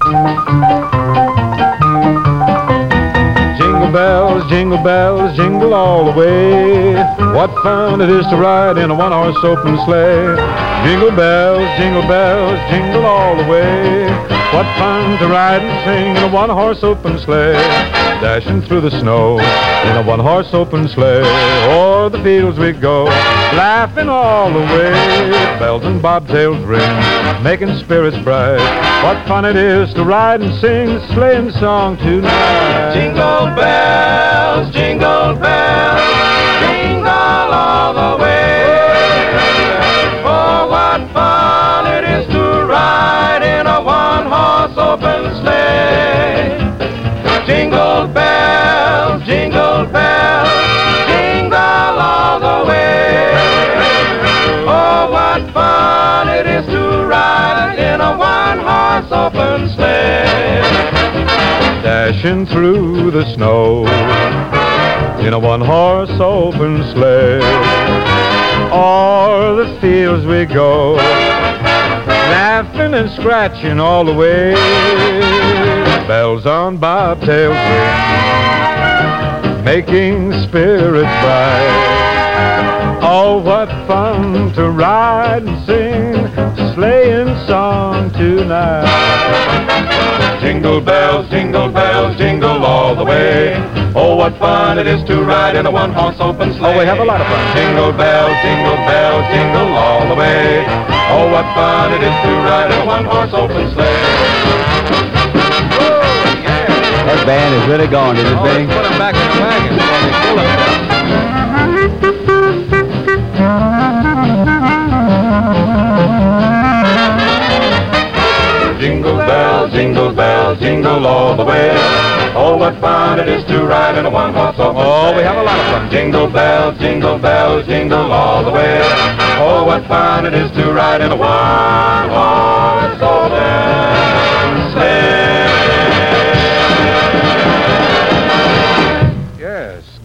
Jingle bells, jingle all the way. What fun it is to ride in a one-horse open sleigh. Jingle bells, jingle all the way. What fun to ride and sing in a one-horse open sleigh. Dashing through the snow in a one-horse open sleigh. O'er the fields we go, laughing all the way. Bells and bobtails ring, making spirits bright. What fun it is to ride and sing the sleighing song tonight. Jingle bells, jingle all the way. Oh, what fun it is to ride in a one-horse open sleigh. Jingle bells, jingle all the way. Oh, what fun it is to ride in a one-horse open sleigh. Dashing through the snow in a one-horse open sleigh. O'er the fields we go, laughing and scratching all the way. Bells on bobtails ring, making spirits bright. Oh, what fun to ride and sing a sleighing song tonight. Jingle bells, jingle all the way. Oh, what fun it is to ride in a one-horse open sleigh. Oh, we have a lot of fun. Jingle bells, jingle all the way. Oh, what fun it is to ride in a one-horse open sleigh. That band is really going, isn't it, Bing? Put them back in the wagon before they pull them. Jingle bells, jingle all the way. Oh, what fun it is to ride in a one-horse open sleigh. Oh, we have a lot of fun. Jingle bells, jingle all the way. Oh, what fun it is to ride in a one-horse open